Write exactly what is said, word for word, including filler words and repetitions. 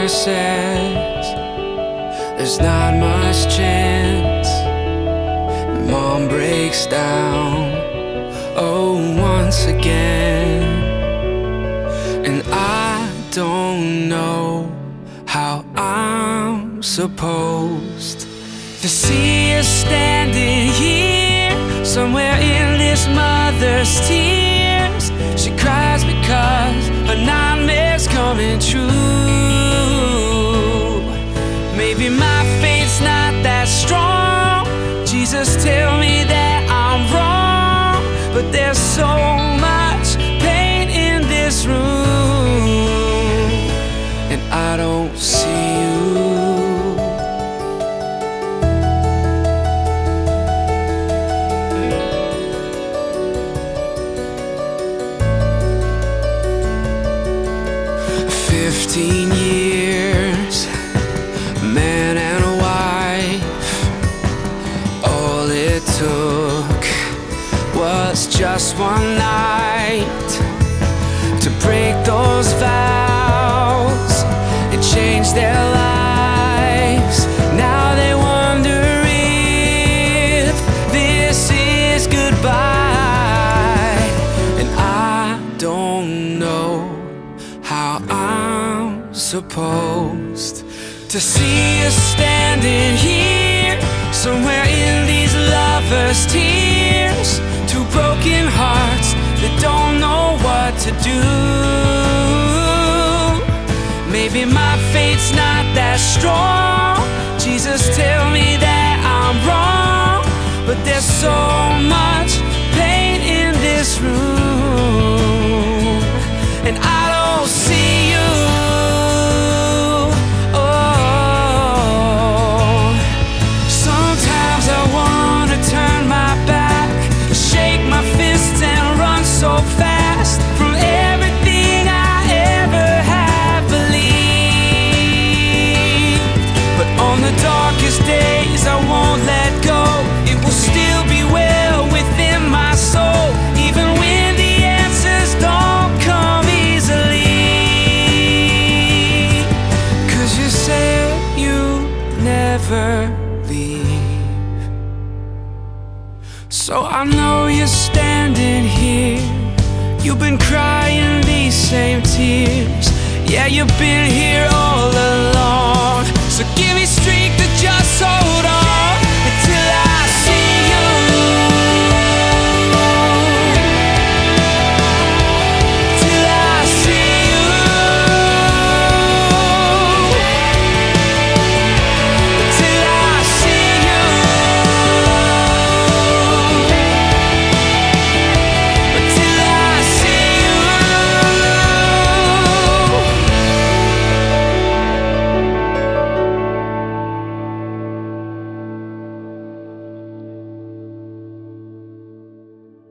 doctor says there's not much chance. Mom breaks down, oh, once again. And I don't know how I'm supposed to see her standing here, somewhere in this mother's tears. She cries because her nightmare's coming true. Maybe my faith's not that strong. Jesus, tell me that I'm wrong, but there's so much pain in this room, and I don't see you. Fifteen years, man and a wife. All it took was just one night to break those vows and change their lives. Now they wonder if this is goodbye, and I don't know how I'm supposed to see us standing here, somewhere in these lovers' tears. Two broken hearts that don't know what to do. Maybe my faith's not that strong. Jesus, tell me that I'm wrong, but there's so much pain in this room, and I don't see you. Oh, sometimes I wanna turn my back, shake my fists and run so fast from everything I ever have believed. But on the darkest days I won't let go. It will still be well within my soul, even when the answers don't come easily. Cause you said you never leave. So I know you're standing here. You've been crying these same tears. Yeah, you've been here all along.